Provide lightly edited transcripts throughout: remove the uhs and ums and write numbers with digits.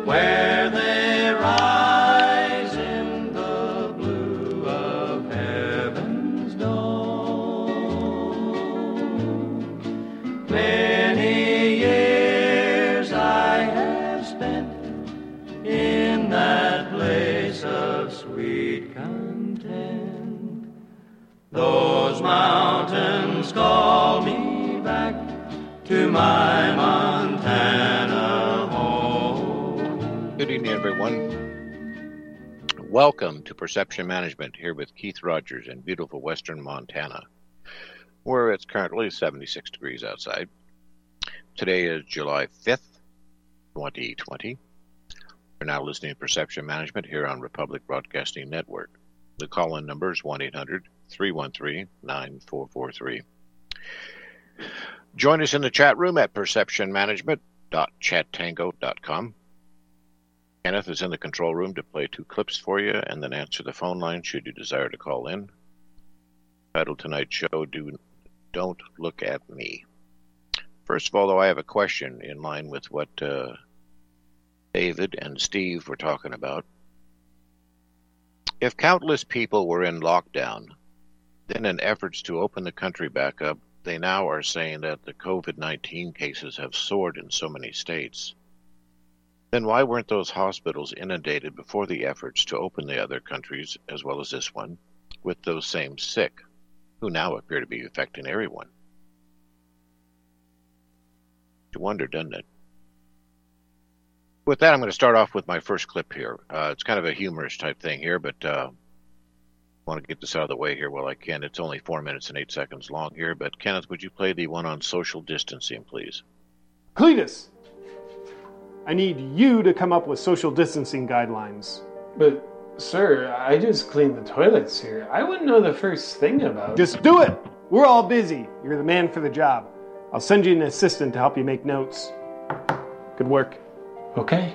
where they rise in the blue of heaven's dome. Many years I have spent in that place of sweet content. Those mountains call me back to my Montana home. Good evening, everyone. Welcome to Perception Management here with Keith Rogers in beautiful western Montana, where it's currently 76 degrees outside. Today is July 5th, 2020. We're now listening to Perception Management here on Republic Broadcasting Network. The call-in number is 1-800-313-9443. Join us in the chat room at perceptionmanagement.chattango.com. Kenneth is in the control room to play 2 clips for you and then answer the phone line should you desire to call in. Title tonight's show, Don't Look at Me. First of all, though, I have a question in line with what David and Steve were talking about. If countless people were in lockdown, then in efforts to open the country back up, they now are saying that the COVID-19 cases have soared in so many states. Then why weren't those hospitals inundated before the efforts to open the other countries, as well as this one, with those same sick, who now appear to be affecting everyone? You wonder, doesn't it? With that, I'm going to start off with my first clip here. It's kind of a humorous type thing here, but I want to get this out of the way here while I can. It's only 4 minutes and 8 seconds long here, but Kenneth, would you play the one on social distancing, please? Cletus, I need you to come up with social distancing guidelines. But, sir, I just cleaned the toilets here. I wouldn't know the first thing about it. Just do it! We're all busy. You're the man for the job. I'll send you an assistant to help you make notes. Good work. Okay.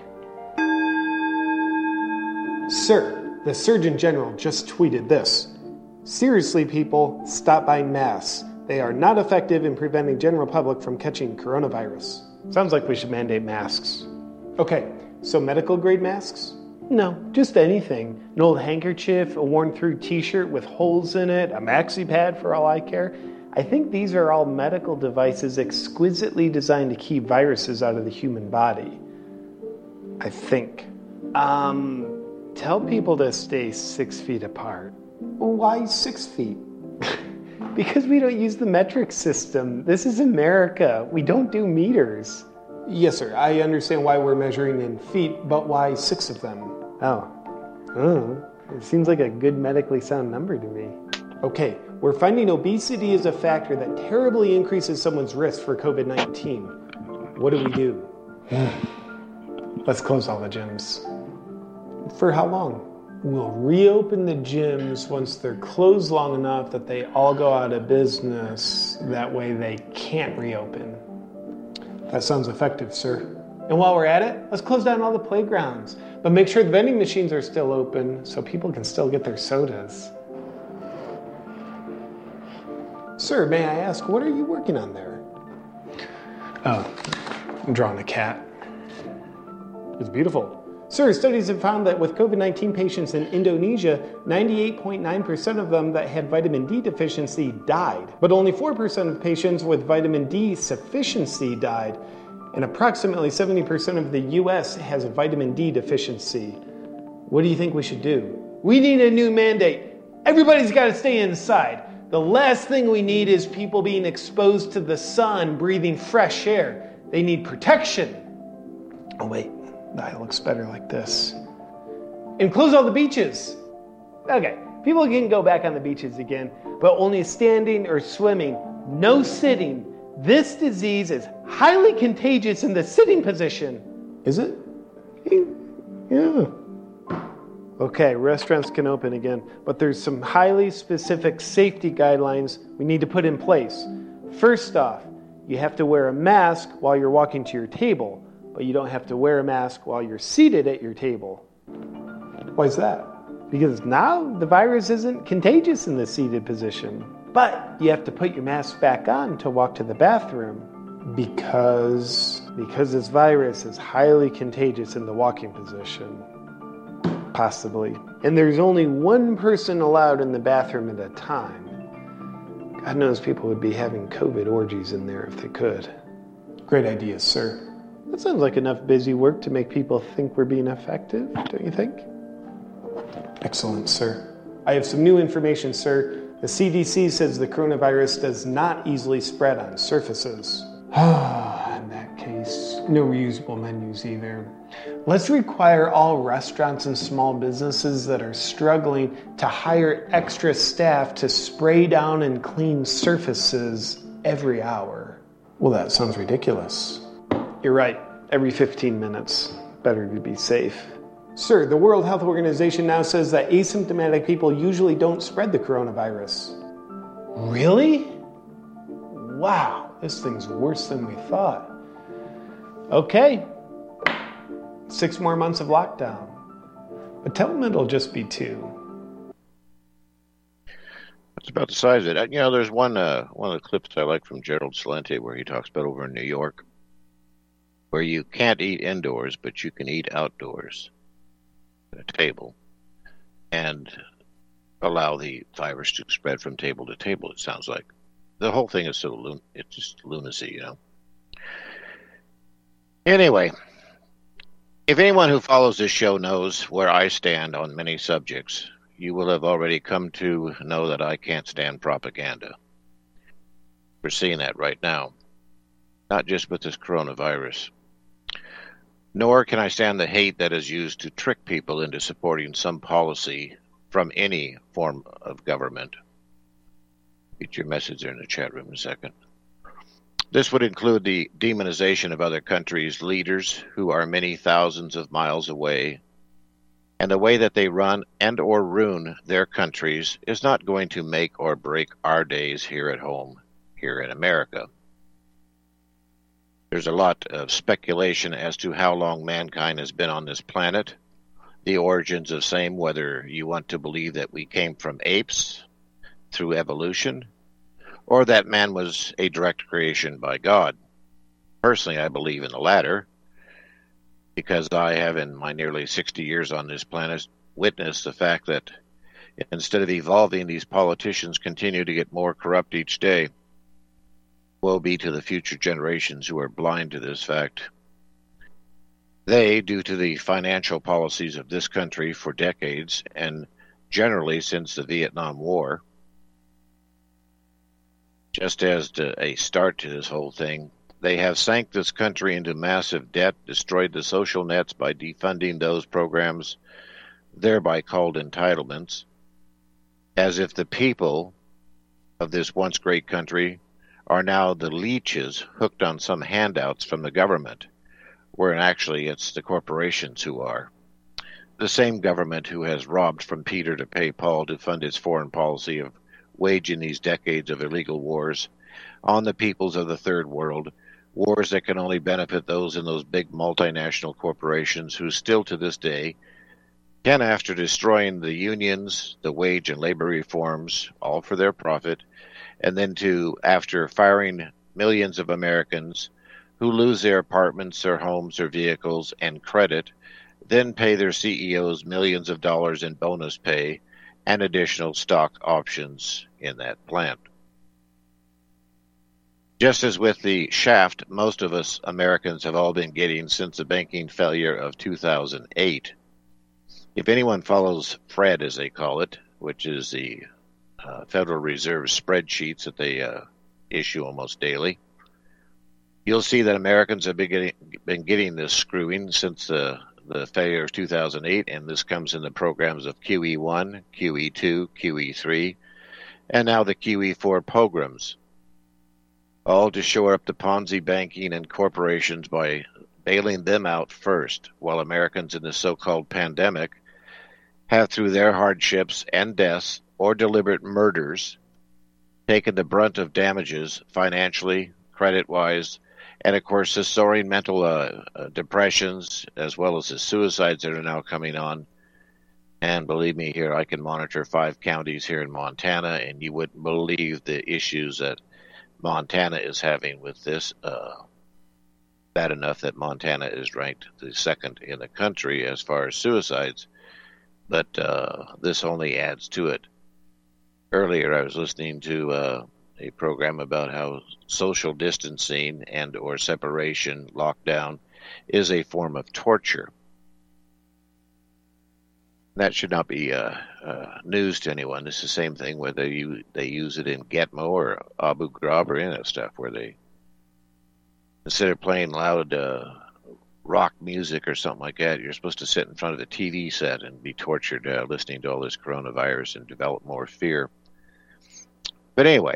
Sir, the Surgeon General just tweeted this. Seriously, people, stop buying masks. They are not effective in preventing general public from catching coronavirus. Sounds like we should mandate masks. Okay, so medical grade masks? No, just anything. An old handkerchief, a worn-through t-shirt with holes in it, a maxi pad for all I care. I think these are all medical devices exquisitely designed to keep viruses out of the human body. I think. Tell people to stay 6 feet apart. Why 6 feet? Because we don't use the metric system. This is America. We don't do meters. Yes, sir. I understand why we're measuring in feet, but why 6 of them? Oh. It seems like a good medically sound number to me. Okay, we're finding obesity is a factor that terribly increases someone's risk for COVID-19. What do we do? Let's close all the gyms. For how long? We'll reopen the gyms once they're closed long enough that they all go out of business. That way they can't reopen. That sounds effective, sir. And while we're at it, let's close down all the playgrounds. But make sure the vending machines are still open so people can still get their sodas. Sir, may I ask, what are you working on there? Oh, I'm drawing a cat. It's beautiful. Sir, studies have found that with COVID-19 patients in Indonesia, 98.9% of them that had vitamin D deficiency died. But only 4% of patients with vitamin D sufficiency died. And approximately 70% of the U.S. has a vitamin D deficiency. What do you think we should do? We need a new mandate. Everybody's got to stay inside. The last thing we need is people being exposed to the sun, breathing fresh air. They need protection. Oh, wait. That looks better like this. And close all the beaches. Okay, people can go back on the beaches again, but only standing or swimming, no sitting. This disease is highly contagious in the sitting position. Is it? Yeah. Okay, restaurants can open again, but there's some highly specific safety guidelines we need to put in place. First off, you have to wear a mask while you're walking to your table, but you don't have to wear a mask while you're seated at your table. Why is that? Because now the virus isn't contagious in the seated position. But you have to put your mask back on to walk to the bathroom. Because this virus is highly contagious in the walking position. Possibly. And there's only one person allowed in the bathroom at a time. God knows people would be having COVID orgies in there if they could. Great idea, sir. That sounds like enough busy work to make people think we're being effective, don't you think? Excellent, sir. I have some new information, sir. The CDC says the coronavirus does not easily spread on surfaces. In that case, no reusable menus either. Let's require all restaurants and small businesses that are struggling to hire extra staff to spray down and clean surfaces every hour. Well, that sounds ridiculous. You're right. Every 15 minutes. Better to be safe. Sir, the World Health Organization now says that asymptomatic people usually don't spread the coronavirus. Really? Wow, this thing's worse than we thought. Okay. 6 more months of lockdown. But tell them it'll just be 2. That's about the size of it. There's one of the clips I like from Gerald Celente where he talks about over in New York, where you can't eat indoors, but you can eat outdoors at a table and allow the virus to spread from table to table, it sounds like. The whole thing is it's just lunacy, Anyway, if anyone who follows this show knows where I stand on many subjects, you will have already come to know that I can't stand propaganda. We're seeing that right now, not just with this coronavirus. Nor can I stand the hate that is used to trick people into supporting some policy from any form of government. Get your message there in the chat room in a second. This would include the demonization of other countries' leaders who are many thousands of miles away, and the way that they run and or ruin their countries is not going to make or break our days here at home, here in America. There's a lot of speculation as to how long mankind has been on this planet, the origins of same, whether you want to believe that we came from apes through evolution, or that man was a direct creation by God. Personally, I believe in the latter, because I have, in my nearly 60 years on this planet, witnessed the fact that instead of evolving, these politicians continue to get more corrupt each day. Woe be to the future generations who are blind to this fact. They, due to the financial policies of this country for decades, and generally since the Vietnam War, just as a start to this whole thing, they have sank this country into massive debt, destroyed the social nets by defunding those programs, thereby called entitlements, as if the people of this once great country are now the leeches hooked on some handouts from the government, where actually it's the corporations who are. The same government who has robbed from Peter to pay Paul to fund its foreign policy of waging these decades of illegal wars on the peoples of the third world, wars that can only benefit those in those big multinational corporations who still to this day can, after destroying the unions, the wage and labor reforms, all for their profit, and then after firing millions of Americans who lose their apartments, their homes, their vehicles, and credit, then pay their CEOs millions of dollars in bonus pay and additional stock options in that plant. Just as with the shaft most of us Americans have all been getting since the banking failure of 2008. If anyone follows FRED, as they call it, which is the Federal Reserve spreadsheets that they issue almost daily, you'll see that Americans have been getting this screwing since the failure of 2008, and this comes in the programs of QE1, QE2, QE3, and now the QE4 programs, all to shore up the Ponzi banking and corporations by bailing them out first, while Americans in the so-called pandemic have, through their hardships and deaths or deliberate murders, taken the brunt of damages financially, credit-wise, and of course the soaring mental depressions, as well as the suicides that are now coming on. And believe me, here I can monitor 5 counties here in Montana, and you wouldn't believe the issues that Montana is having with this. Bad enough that Montana is ranked the second in the country as far as suicides, but this only adds to it. Earlier, I was listening to a program about how social distancing and or separation, lockdown, is a form of torture. That should not be news to anyone. It's the same thing whether they use it in Gitmo or Abu Ghraib or any of that stuff, where they, instead of playing loud rock music or something like that, you're supposed to sit in front of the TV set and be tortured listening to all this coronavirus and develop more fear. But anyway,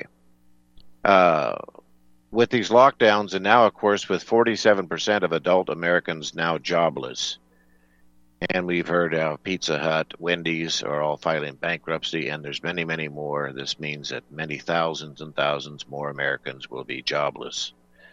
with these lockdowns, and now, of course, with 47% of adult Americans now jobless, and we've heard how Pizza Hut, Wendy's are all filing bankruptcy, and there's many, many more. This means that many thousands and thousands more Americans will be jobless.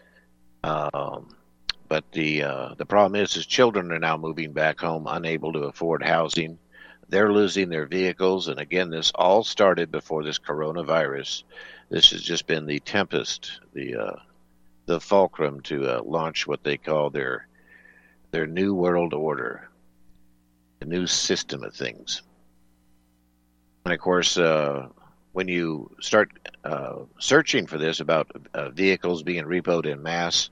But the problem is children are now moving back home, unable to afford housing. They're losing their vehicles, and again, this all started before this coronavirus. This has just been the tempest, the fulcrum to launch what they call their new world order, the new system of things. And of course, when you start searching for this about vehicles being repoed en masse,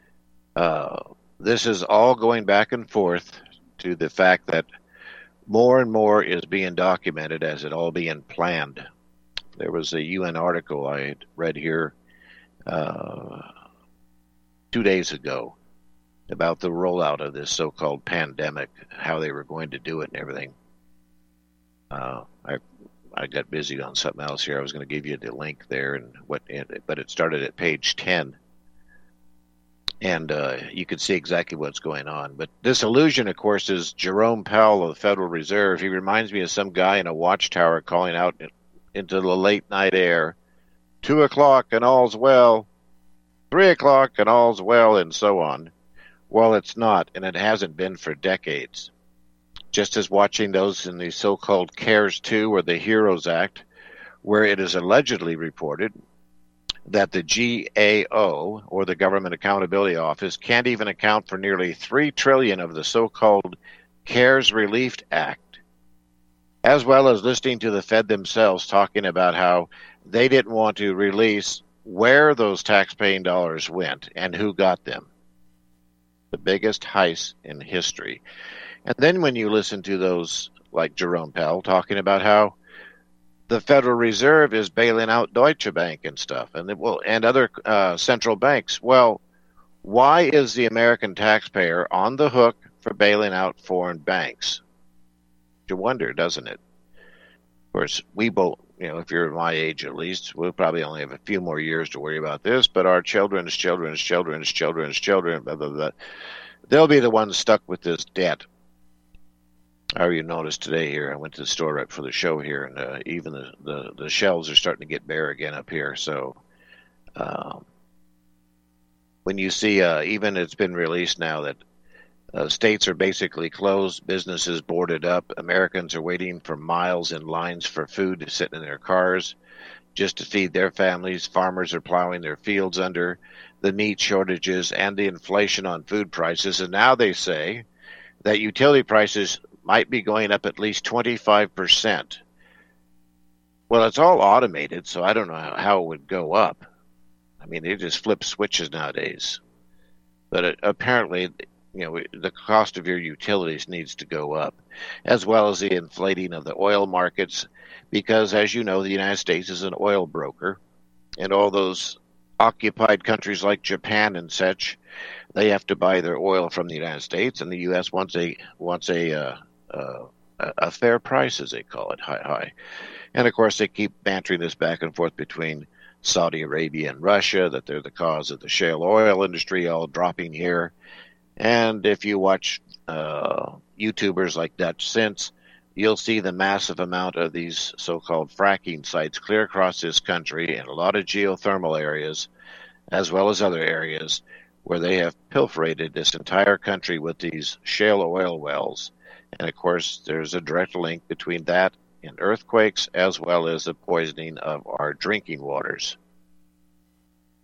this is all going back and forth to the fact that more and more is being documented as it all being planned. There was a UN article I had read here 2 days ago about the rollout of this so-called pandemic, how they were going to do it and everything. I got busy on something else here. I was going to give you the link there, but it started at page 10. And you can see exactly what's going on. But this illusion, of course, is Jerome Powell of the Federal Reserve. He reminds me of some guy in a watchtower calling out into the late night air, 2 o'clock and all's well, 3 o'clock and all's well, and so on. Well, it's not, and it hasn't been for decades. Just as watching those in the so-called CARES 2 or the HEROES Act, where it is allegedly reported that the GAO, or the Government Accountability Office, can't even account for nearly $3 trillion of the so-called CARES Relief Act, as well as listening to the Fed themselves talking about how they didn't want to release where those tax-paying dollars went and who got them. The biggest heist in history. And then when you listen to those like Jerome Powell talking about how the Federal Reserve is bailing out Deutsche Bank and stuff, and other central banks. Well, why is the American taxpayer on the hook for bailing out foreign banks? You wonder, doesn't it? Of course, we both, if you're my age at least, we'll probably only have a few more years to worry about this, but our children's children's children's children's children, blah, blah, blah, they'll be the ones stuck with this debt. You noticed today here, I went to the store right for the show here, and even the shelves are starting to get bare again up here. So when you see, even it's been released now that states are basically closed, businesses boarded up, Americans are waiting for miles in lines for food to sit in their cars just to feed their families. Farmers are plowing their fields under the meat shortages and the inflation on food prices. And now they say that utility prices might be going up at least 25%. Well, it's all automated, so I don't know how it would go up. I mean, they just flip switches nowadays. But apparently, the cost of your utilities needs to go up, as well as the inflating of the oil markets, because, as you know, the United States is an oil broker, and all those occupied countries like Japan and such, they have to buy their oil from the United States, and the U.S. wants a fair price, as they call it, high. And of course, they keep bantering this back and forth between Saudi Arabia and Russia, that they're the cause of the shale oil industry all dropping here. And if you watch YouTubers like Dutch Sense, you'll see the massive amount of these so-called fracking sites clear across this country and a lot of geothermal areas, as well as other areas, where they have pilferated this entire country with these shale oil wells. And of course, there's a direct link between that and earthquakes, as well as the poisoning of our drinking waters.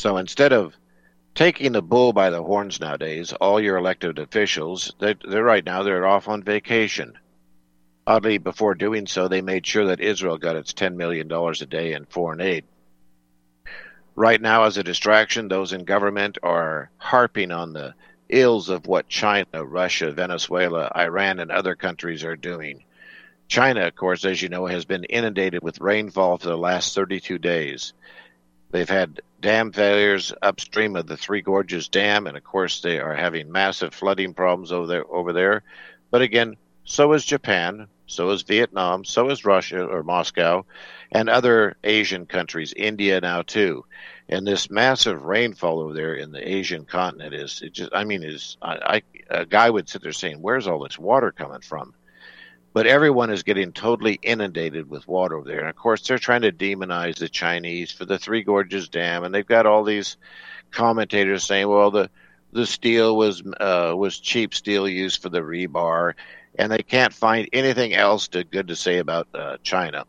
So instead of taking the bull by the horns nowadays, all your elected officials, they're right now, they're off on vacation. Oddly, before doing so, they made sure that Israel got its $10 million a day in foreign aid. Right now, as a distraction, those in government are harping on the ills of what China, Russia, Venezuela, Iran, and other countries are doing. China, of course, as you know, has been inundated with rainfall for the last 32 days. They've had dam failures upstream of the Three Gorges Dam, and of course they are having massive flooding problems over there. But again, so is Japan, so is Vietnam, so is Russia or Moscow, and other Asian countries, India now too. And this massive rainfall over there in the Asian continent a guy would sit there saying, where's all this water coming from? But everyone is getting totally inundated with water over there. And, of course, they're trying to demonize the Chinese for the Three Gorges Dam. And they've got all these commentators saying, well, the steel was cheap steel used for the rebar. And they can't find anything else good to say about China.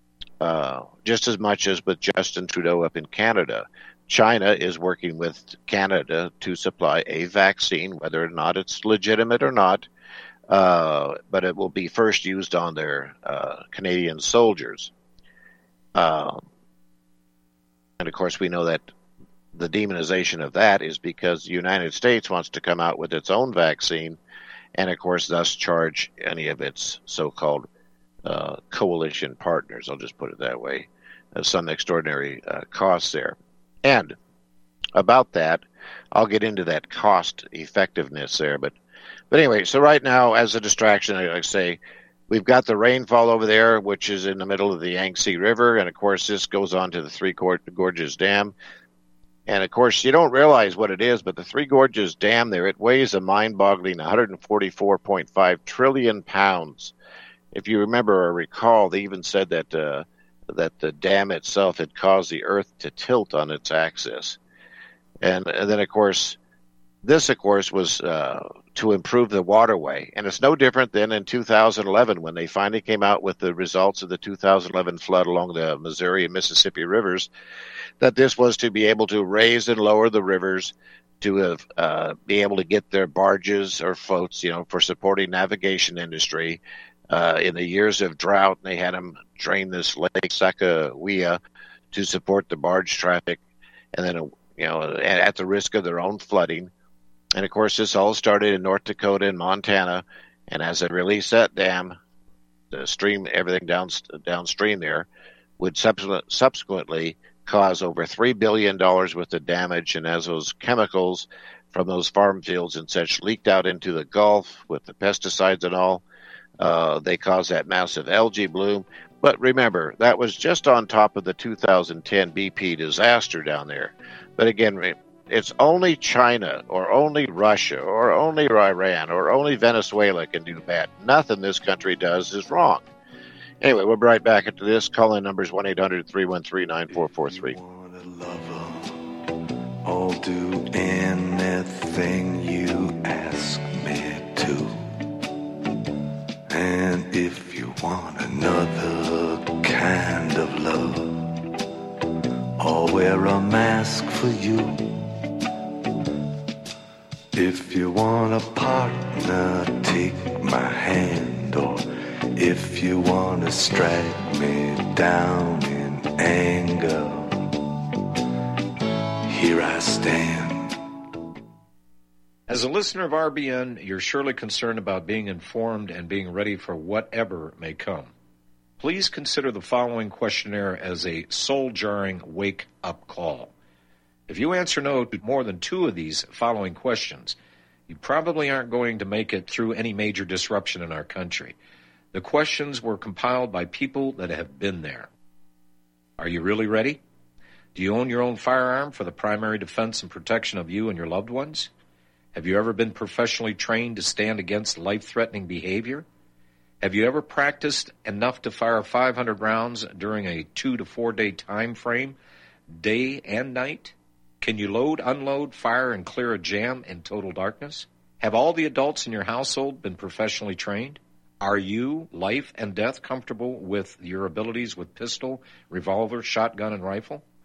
Just as much as with Justin Trudeau up in Canada. China is working with Canada to supply a vaccine, whether or not it's legitimate or not. But it will be first used on their Canadian soldiers. And of course, we know that the demonization of that is because the United States wants to come out with its own vaccine and, of course, thus charge any of its so-called coalition partners, I'll just put it that way, some extraordinary costs there. And about that, I'll get into that cost effectiveness there, But anyway, so right now, as a distraction, I say, we've got the rainfall over there, which is in the middle of the Yangtze River. And, of course, this goes on to the Three Gorges Dam. And, of course, you don't realize what it is, but the Three Gorges Dam there, it weighs a mind-boggling 144.5 trillion pounds. If you remember or recall, they even said that the dam itself had caused the Earth to tilt on its axis. And then, of course, this, of course, was to improve the waterway. And it's no different than in 2011 when they finally came out with the results of the 2011 flood along the Missouri and Mississippi rivers, that this was to be able to raise and lower the rivers to be able to get their barges or floats, for supporting navigation industry. In the years of drought, they had them drain this Lake Sacagawea to support the barge traffic, and then, at the risk of their own flooding. And, of course, this all started in North Dakota and Montana. And as they released that dam, the stream, everything downstream there, would subsequently cause over $3 billion worth of damage. And as those chemicals from those farm fields and such leaked out into the Gulf with the pesticides and all, they caused that massive algae bloom. But remember, that was just on top of the 2010 BP disaster down there. But again, it's only China or only Russia or only Iran or only Venezuela can do bad. Nothing this country does is wrong. Anyway, we'll be right back into this. Call-in numbers 1-800-313-9443. I'll do anything you ask me to. And if you want another kind of love, I'll wear a mask for you. If you want a partner, take my hand. Or if you want to strike me down in anger, here I stand. As a listener of RBN, you're surely concerned about being informed and being ready for whatever may come. Please consider the following questionnaire as a soul-jarring wake-up call. If you answer no to more than 2 of these following questions, you probably aren't going to make it through any major disruption in our country. The questions were compiled by people that have been there. Are you really ready? Do you own your own firearm for the primary defense and protection of you and your loved ones? Have you ever been professionally trained to stand against life-threatening behavior? Have you ever practiced enough to fire 500 rounds during a 2 to 4 day time frame, day and night? Can you load, unload, fire, and clear a jam in total darkness? Have all the adults in your household been professionally trained? Are you, life and death, comfortable with your abilities with pistol, revolver, shotgun, and rifle?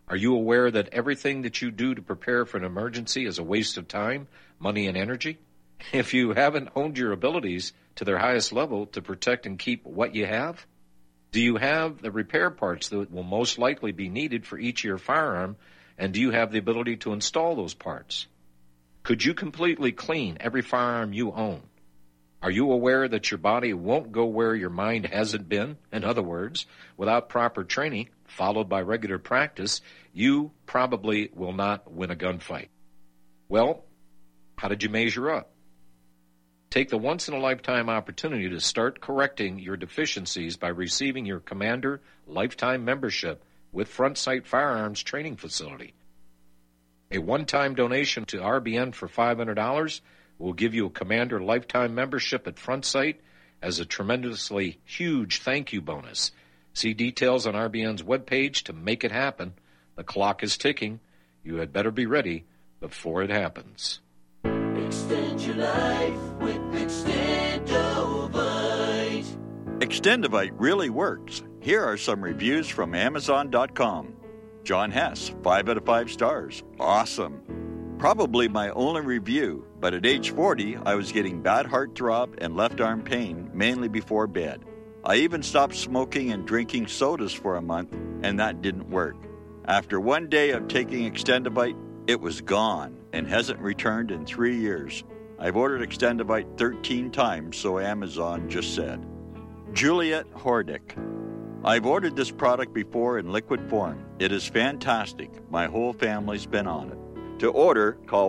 Are you aware that everything that you do to prepare for an emergency is a waste of time, money, and energy? If you haven't honed your abilities to their highest level to protect and keep what you have? Do you have the repair parts that will most likely be needed for each of your firearm, and do you have the ability to install those parts? Could you completely clean every firearm you own? Are you aware that your body won't go where your mind hasn't been? In other words, without proper training, followed by regular practice, you probably will not win a gunfight. Well, how did you measure up? Take the once-in-a-lifetime opportunity to start correcting your deficiencies by receiving your Commander Lifetime Membership with Front Sight Firearms Training Facility. A one-time donation to RBN for $500 will give you a Commander Lifetime Membership at Front Sight as a tremendously huge thank you bonus. See details on RBN's webpage to make it happen. The clock is ticking. You had better be ready before it happens. Extend your life with Extendovite. Extendovite really works. Here are some reviews from Amazon.com. John Hess, 5 out of 5 stars. Awesome. Probably my only review, but at age 40, I was getting bad heartthrob and left arm pain, mainly before bed. I even stopped smoking and drinking sodas for a month, and that didn't work. After one day of taking Extendovite, it was gone and hasn't returned in 3 years. I've ordered Extendovite 13 times, so Amazon just said. Juliet Hordick. I've ordered this product before in liquid form. It is fantastic. My whole family's been on it. To order, call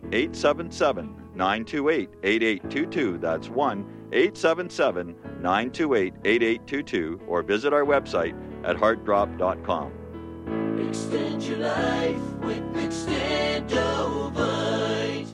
1-877-928-8822. That's 1-877-928-8822. Or visit our website at heartdrop.com. Extend your life with Extendovite.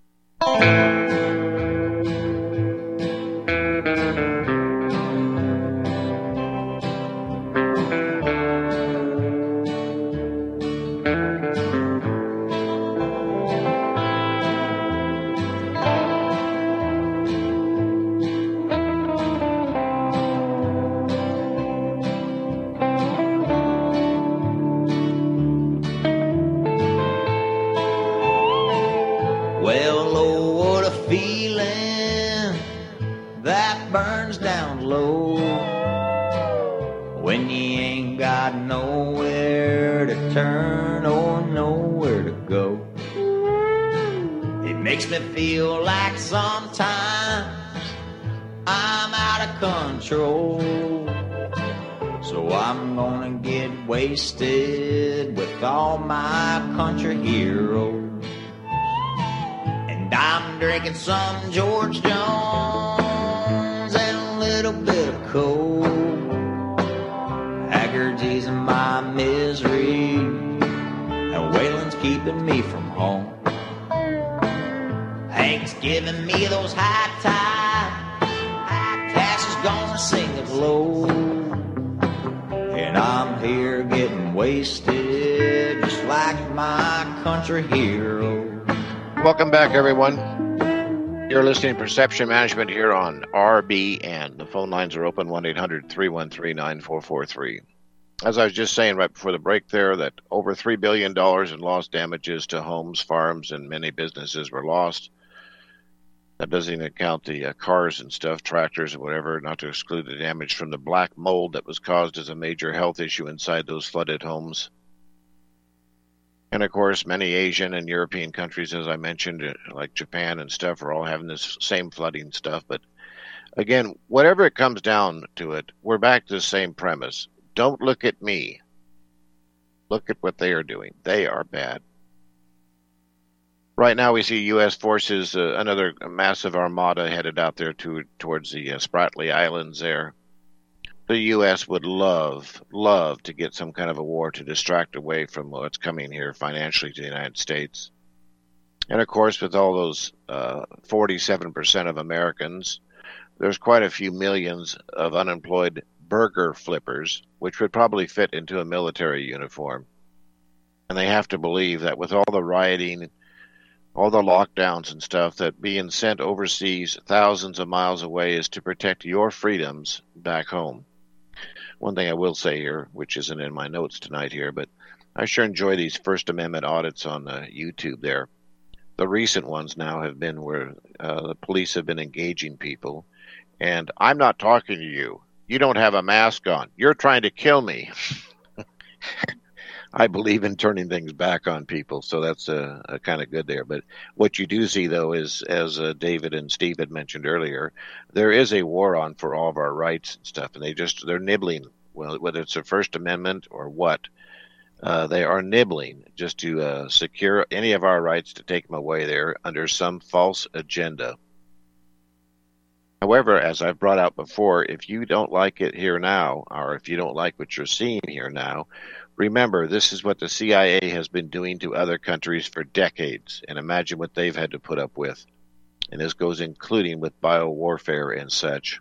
Well, oh, what a feeling that burns down low when you ain't got nowhere to turn or nowhere to go. It makes me feel like sometimes I'm out of control. So I'm gonna get wasted with all my country heroes. I'm drinking some George Jones and a little bit of coke. Haggerty's in my misery, and Waylon's keeping me from home. Hank's giving me those high times, Cash is gonna sing it low, and I'm here getting wasted just like my country hero. Welcome back, everyone. You're listening to Perception Management here on RBN. The phone lines are open, 1-800-313-9443. As I was just saying right before the break there, that over $3 billion in lost damages to homes, farms, and many businesses were lost. That doesn't even count the cars and stuff, tractors and whatever, not to exclude the damage from the black mold that was caused as a major health issue inside those flooded homes. And, of course, many Asian and European countries, as I mentioned, like Japan and stuff, are all having this same flooding stuff. But, again, whatever it comes down to it, we're back to the same premise. Don't look at me. Look at what they are doing. They are bad. Right now we see U.S. forces, another massive armada headed out there towards the Spratly Islands there. The U.S. would love to get some kind of a war to distract away from what's coming here financially to the United States. And, of course, with all those 47% of Americans, there's quite a few millions of unemployed burger flippers, which would probably fit into a military uniform. And they have to believe that with all the rioting, all the lockdowns and stuff, that being sent overseas thousands of miles away is to protect your freedoms back home. One thing I will say here, which isn't in my notes tonight here, but I sure enjoy these First Amendment audits on YouTube there. The recent ones now have been where the police have been engaging people. And I'm not talking to you. You don't have a mask on. You're trying to kill me. I believe in turning things back on people, so that's a kind of good there. But what you do see, though, is, as David and Steve had mentioned earlier, there is a war on for all of our rights and stuff, and they're nibbling. Well, whether it's the First Amendment or what, they are nibbling just to secure any of our rights to take them away there under some false agenda. However, as I've brought out before, if you don't like it here now, or if you don't like what you're seeing here now, remember, this is what the CIA has been doing to other countries for decades, and imagine what they've had to put up with. And this goes including with biowarfare and such.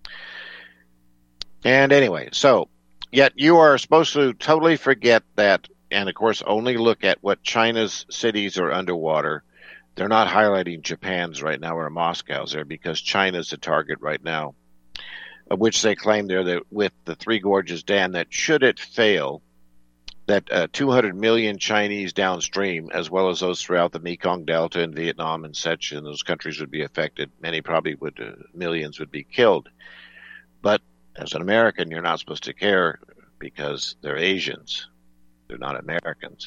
And anyway, so, yet you are supposed to totally forget that, and of course only look at what China's cities are underwater. They're not highlighting Japan's right now or Moscow's there because China's the target right now, of which they claim there that with the Three Gorges Dam that should it fail, that 200 million Chinese downstream, as well as those throughout the Mekong Delta and Vietnam and such, and those countries would be affected. Many probably would, millions would be killed. But as an American, you're not supposed to care because they're Asians. They're not Americans.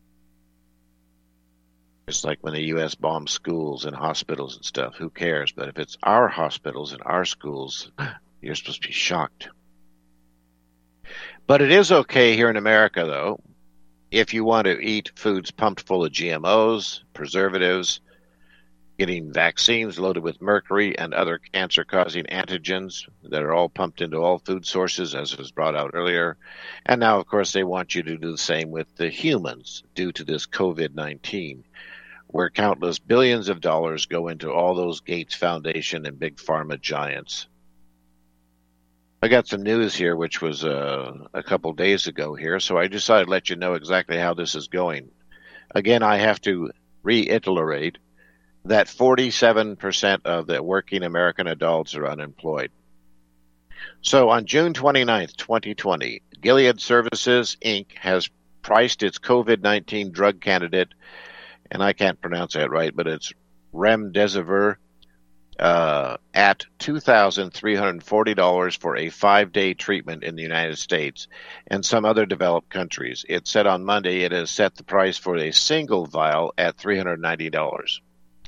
It's like when the U.S. bombs schools and hospitals and stuff. Who cares? But if it's our hospitals and our schools, you're supposed to be shocked. But it is okay here in America, though, if you want to eat foods pumped full of GMOs, preservatives, getting vaccines loaded with mercury and other cancer-causing antigens that are all pumped into all food sources, as was brought out earlier. And now, of course, they want you to do the same with the humans due to this COVID-19, where countless billions of dollars go into all those Gates Foundation and big pharma giants. I got some news here, which was a couple days ago here, so I decided to let you know exactly how this is going. Again, I have to reiterate that 47% of the working American adults are unemployed. So on June 29th, 2020, Gilead Services, Inc. has priced its COVID-19 drug candidate, and I can't pronounce that right, but it's remdesivir, at $2,340 for a 5-day treatment in the United States and some other developed countries. It said on Monday it has set the price for a single vial at $390.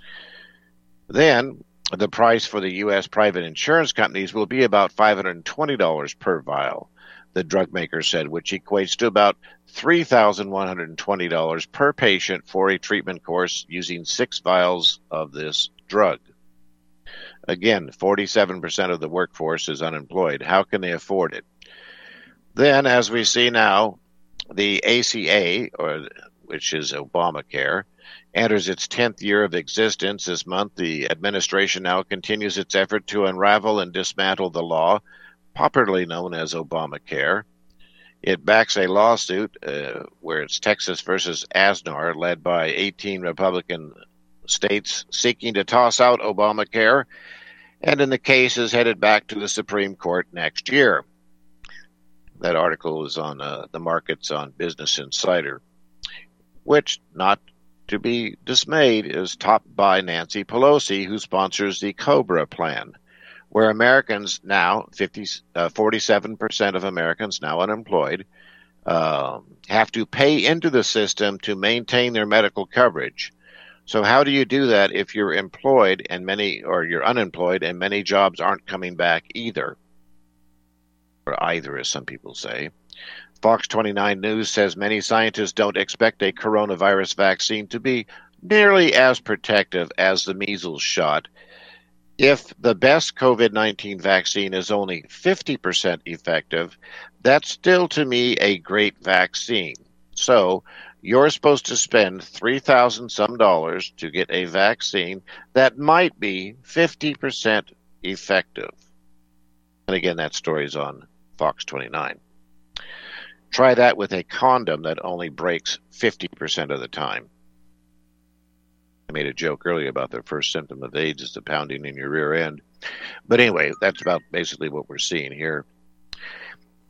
Then the price for the U.S. private insurance companies will be about $520 per vial, the drug maker said, which equates to about $3,120 per patient for a treatment course using 6 vials of this drug. Again, 47% of the workforce is unemployed. How can they afford it? Then, as we see now, the ACA, which is Obamacare, enters its 10th year of existence this month. The administration now continues its effort to unravel and dismantle the law, popularly known as Obamacare. It backs a lawsuit where it's Texas versus Aznar, led by 18 Republican states seeking to toss out Obamacare, and in the case is headed back to the Supreme Court next year. That article is on the markets on Business Insider, which, not to be dismayed, is topped by Nancy Pelosi, who sponsors the COBRA plan, where Americans now, 47% of Americans now unemployed, have to pay into the system to maintain their medical coverage. So how do you do that if you're employed and you're unemployed and many jobs aren't coming back either? Or either, as some people say. Fox 29 News says many scientists don't expect a coronavirus vaccine to be nearly as protective as the measles shot. If the best COVID-19 vaccine is only 50% effective, that's still to me a great vaccine. So you're supposed to spend $3,000 some to get a vaccine that might be 50% effective. And again, that story's on Fox 29. Try that with a condom that only breaks 50% of the time. I made a joke earlier about the first symptom of AIDS is the pounding in your rear end. But anyway, that's about basically what we're seeing here.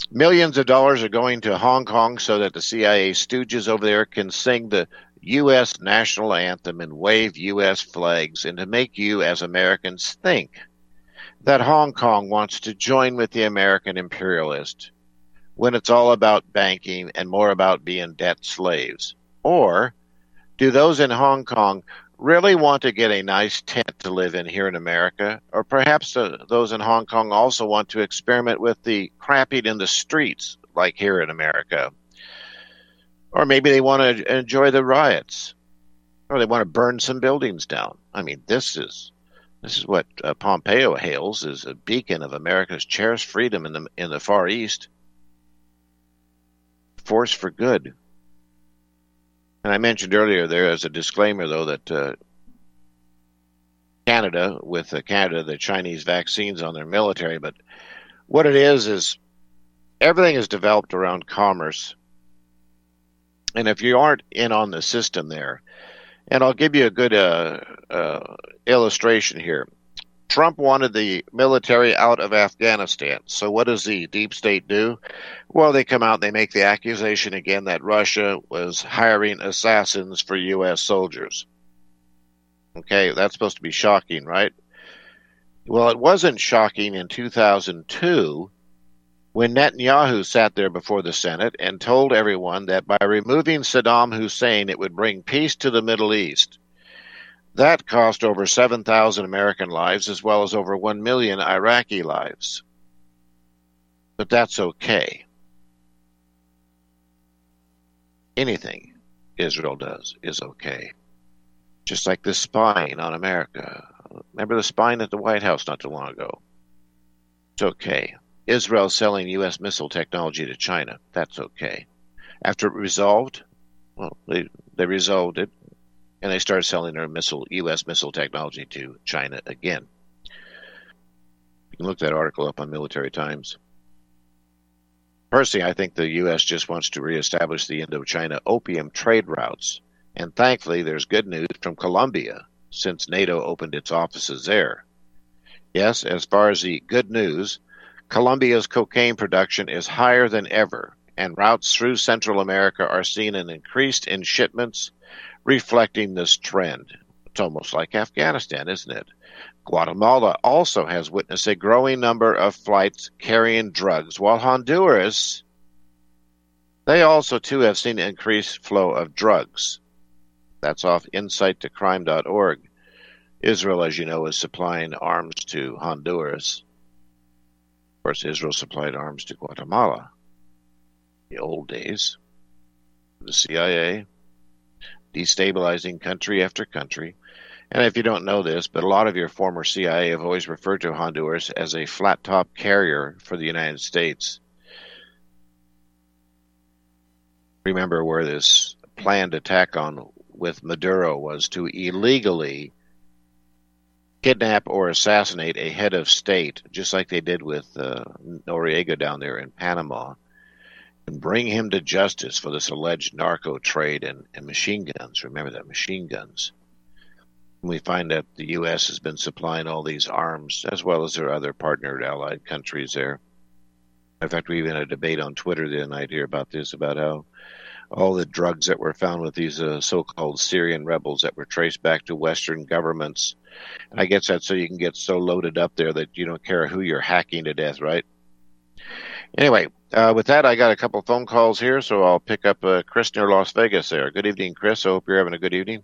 Millions of dollars are going to Hong Kong so that the CIA stooges over there can sing the U.S. national anthem and wave U.S. flags, and to make you as Americans think that Hong Kong wants to join with the American imperialist when it's all about banking and more about being debt slaves? Or do those in Hong Kong really want to get a nice tent to live in here in America? Or perhaps those in Hong Kong also want to experiment with the crapping in the streets like here in America? Or maybe they want to enjoy the riots, or they want to burn some buildings down. I mean, this is what Pompeo hails as a beacon of America's cherished freedom in the Far East. Force for good. And I mentioned earlier there as a disclaimer, though, that Canada, the Chinese vaccines on their military, but what it is everything is developed around commerce. And if you aren't in on the system there, and I'll give you a good illustration here. Trump wanted the military out of Afghanistan. So what does the deep state do? Well, they come out and they make the accusation again that Russia was hiring assassins for U.S. soldiers. Okay, that's supposed to be shocking, right? Well, it wasn't shocking in 2002 when Netanyahu sat there before the Senate and told everyone that by removing Saddam Hussein, it would bring peace to the Middle East. That cost over 7,000 American lives as well as over 1 million Iraqi lives. But that's okay. Anything Israel does is okay. Just like the spying on America. Remember the spying at the White House not too long ago? It's okay. Israel selling U.S. missile technology to China. That's okay. After it resolved, well, they resolved it, and they started selling their U.S. missile technology to China again. You can look that article up on Military Times. Personally, I think the U.S. just wants to reestablish the Indochina opium trade routes, and thankfully there's good news from Colombia since NATO opened its offices there. Yes, as far as the good news, Colombia's cocaine production is higher than ever, and routes through Central America are seeing an increase in shipments, reflecting this trend. It's almost like Afghanistan, isn't it? Guatemala also has witnessed a growing number of flights carrying drugs, while Honduras, they also too have seen an increased flow of drugs. That's off insight2crime.org. Israel, as you know, is supplying arms to Honduras. Of course, Israel supplied arms to Guatemala. The old days. The CIA, destabilizing country after country. And if you don't know this, but a lot of your former CIA have always referred to Honduras as a flat-top carrier for the United States. Remember where this planned attack with Maduro was to illegally kidnap or assassinate a head of state, just like they did with Noriega down there in Panama, and bring him to justice for this alleged narco trade and machine guns. Remember that, machine guns. And we find that the U.S. has been supplying all these arms, as well as their other partnered allied countries there. In fact, we even had a debate on Twitter the other night here about this, about how all the drugs that were found with these so-called Syrian rebels that were traced back to Western governments. And I guess that's so you can get so loaded up there that you don't care who you're hacking to death, right? Anyway, with that, I got a couple phone calls here, so I'll pick up Chris near Las Vegas there. Good evening, Chris. I hope you're having a good evening.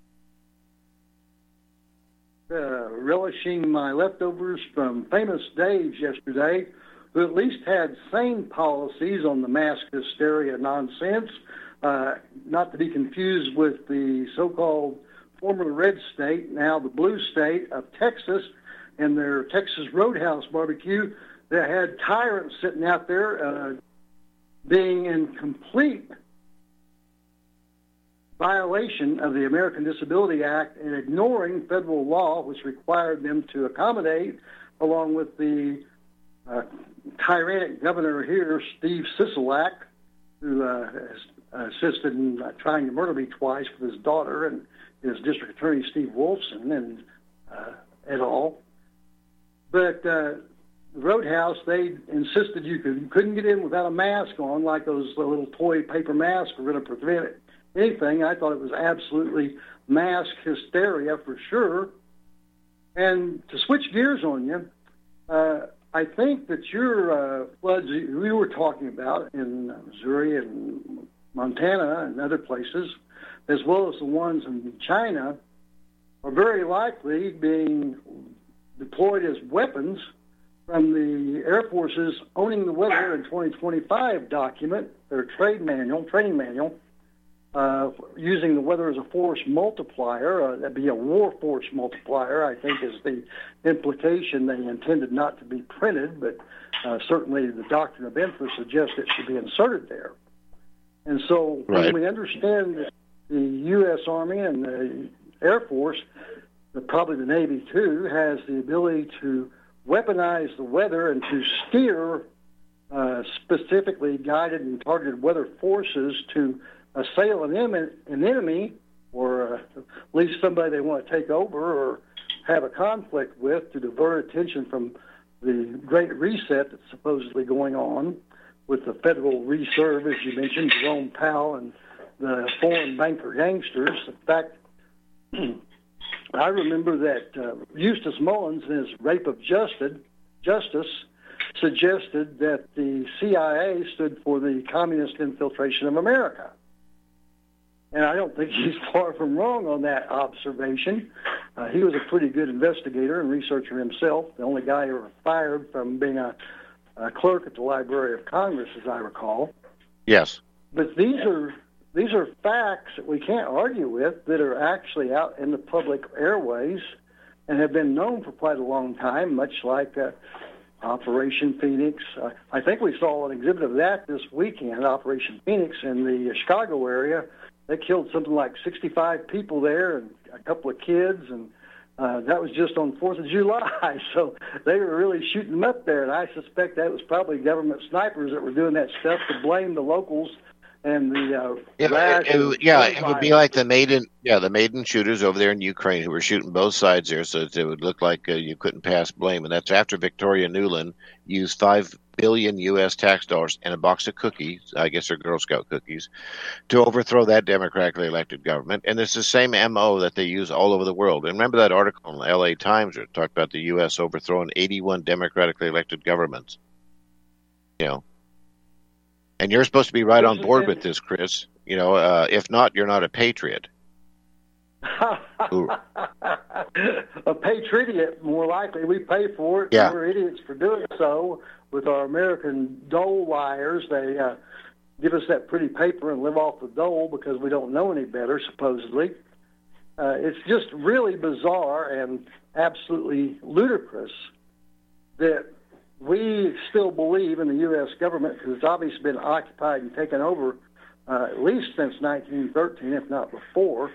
Relishing my leftovers from Famous Dave's yesterday, who at least had sane policies on the mask hysteria nonsense, not to be confused with the so-called former red state, now the blue state of Texas, and their Texas Roadhouse barbecue that had tyrants sitting out there being in complete violation of the American Disability Act and ignoring federal law, which required them to accommodate, along with the tyrannic governor here, Steve Sisolak, who has assisted in trying to murder me twice with his daughter, and his district attorney, Steve Wolfson, and et al. But Roadhouse, they insisted you couldn't get in without a mask on, like those little toy paper masks were going to prevent anything. I thought it was absolutely mask hysteria for sure. And to switch gears on you, I think that your floods we were talking about in Missouri and Montana and other places, as well as the ones in China, are very likely being deployed as weapons from the Air Force's Owning the Weather in 2025 document, their training manual, using the weather as a force multiplier. That'd be a war force multiplier, I think, is the implication. They intended not to be printed, but certainly the doctrine of interest suggests it should be inserted there. And so when we understand that the U.S. Army and the Air Force, probably the Navy too, has the ability to weaponize the weather and to steer specifically guided and targeted weather forces to assail an enemy, or at least somebody they want to take over or have a conflict with, to divert attention from the Great Reset that's supposedly going on with the Federal Reserve, as you mentioned, Jerome Powell and the foreign banker gangsters. In fact, I remember that Eustace Mullins, in his Rape of Justice, suggested that the CIA stood for the communist infiltration of America. And I don't think he's far from wrong on that observation. He was a pretty good investigator and researcher himself, the only guy ever fired from being a clerk at the Library of Congress, as I recall. Yes. But these are facts that we can't argue with, that are actually out in the public airways and have been known for quite a long time, much like Operation Phoenix. I think we saw an exhibit of that this weekend, Operation Phoenix, in the Chicago area. They killed something like 65 people there and a couple of kids, and that was just on 4th of July. So they were really shooting them up there, and I suspect that was probably government snipers that were doing that stuff to blame the locals. And the it would be like the maiden shooters over there in Ukraine who were shooting both sides there, so that it would look like you couldn't pass blame. And that's after Victoria Nuland used $5 billion U.S. tax dollars and a box of cookies, I guess they're Girl Scout cookies, to overthrow that democratically elected government. And it's the same MO that they use all over the world. And remember that article in the L.A. Times where it talked about the U.S. overthrowing 81 democratically elected governments. You know. And you're supposed to be right on board with this, Chris. You know, if not, you're not a patriot. A patriot, more likely. We pay for it. Yeah. We're idiots for doing so. With our American dole liars, they give us that pretty paper and live off the dole because we don't know any better, supposedly. It's just really bizarre and absolutely ludicrous that we still believe in the U.S. government, because it's obviously been occupied and taken over at least since 1913, if not before.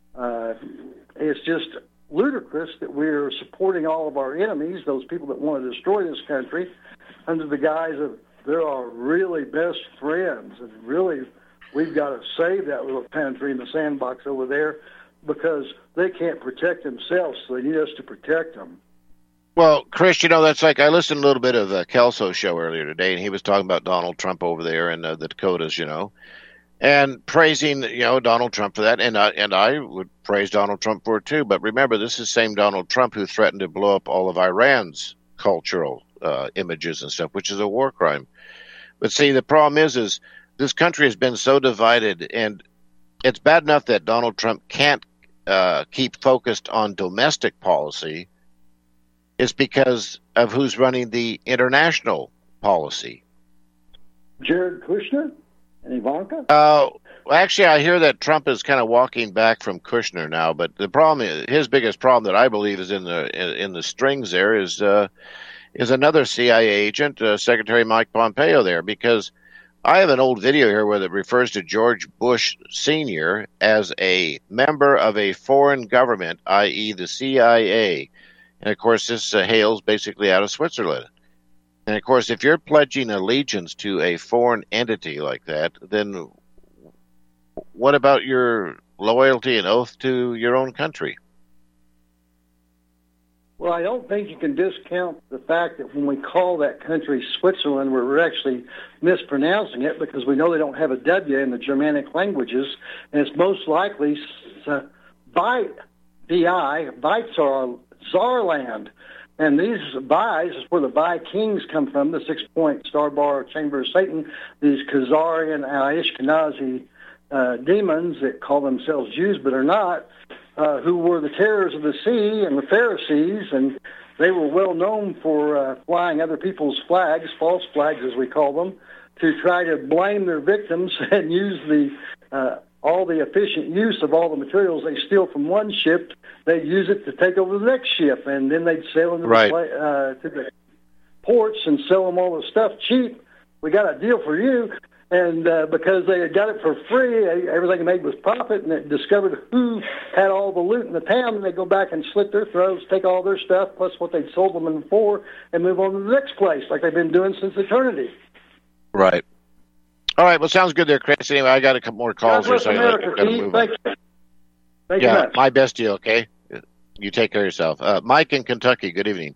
It's just ludicrous that we're supporting all of our enemies, those people that want to destroy this country, under the guise of they're our really best friends, and really we've got to save that little country in the sandbox over there because they can't protect themselves, so they need us to protect them. Well, Chris, you know, that's like I listened a little bit of Kelso's show earlier today, and he was talking about Donald Trump over there in the Dakotas, you know, and praising, you know, Donald Trump for that. And I would praise Donald Trump for it, too. But remember, this is the same Donald Trump who threatened to blow up all of Iran's cultural images and stuff, which is a war crime. But see, the problem is this country has been so divided, and it's bad enough that Donald Trump can't keep focused on domestic policy. Is because of who's running the international policy. Jared Kushner and Ivanka? Actually, I hear that Trump is kind of walking back from Kushner now, but the problem is, his biggest problem that I believe is in the strings there is another CIA agent, Secretary Mike Pompeo there, because I have an old video here where it refers to George Bush Sr. as a member of a foreign government, i.e. the CIA. And, of course, this hails basically out of Switzerland. And, of course, if you're pledging allegiance to a foreign entity like that, then what about your loyalty and oath to your own country? Well, I don't think you can discount the fact that when we call that country Switzerland, we're actually mispronouncing it because we know they don't have a W in the Germanic languages, and it's most likely Zarland. And these Vis is where the Vi kings come from, the 6-point star bar chamber of Satan, these Khazarian Ashkenazi demons that call themselves Jews but are not, who were the terrors of the sea and the Pharisees, and they were well known for flying other people's flags, false flags as we call them, to try to blame their victims and use all the efficient use of all the materials they steal from one ship. They'd use it to take over the next ship, and then they'd sail into to the ports and sell them all the stuff cheap. We got a deal for you. And because they had got it for free, everything they made was profit, and it discovered who had all the loot in the town, and they go back and slit their throats, take all their stuff, plus what they'd sold them in for, and move on to the next place, like they've been doing since eternity. Right. All right, well, sounds good there, Chris. Anyway, I got a couple more calls here, so America, Thank you. Thank you much. My best to you, okay? You take care of yourself. Mike in Kentucky, good evening.